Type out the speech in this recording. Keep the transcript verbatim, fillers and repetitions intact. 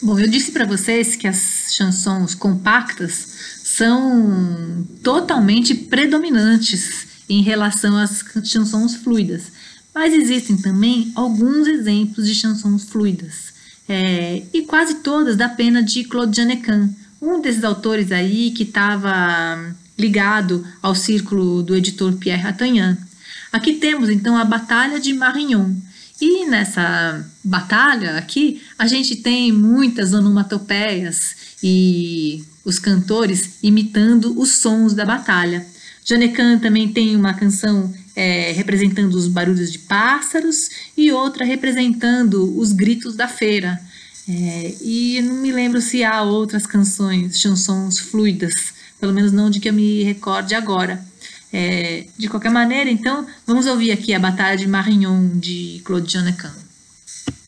Bom, eu disse para vocês que as chansons compactas são totalmente predominantes em relação às chansons fluidas, mas existem também alguns exemplos de chansons fluidas, é, e quase todas da pena de Claude Jeannequin, um desses autores aí que estava ligado ao círculo do editor Pierre Atagnan. Aqui temos então a Batalha de Marignan. E nessa batalha aqui, a gente tem muitas onomatopeias e os cantores imitando os sons da batalha. Jeannequin também tem uma canção é, representando os barulhos de pássaros e outra representando os gritos da feira. É, e não me lembro se há outras canções, chansons fluidas, pelo menos não de que eu me recorde agora. É, de qualquer maneira, então, vamos ouvir aqui a Batalha de Marignan, de Claude Jeannequin.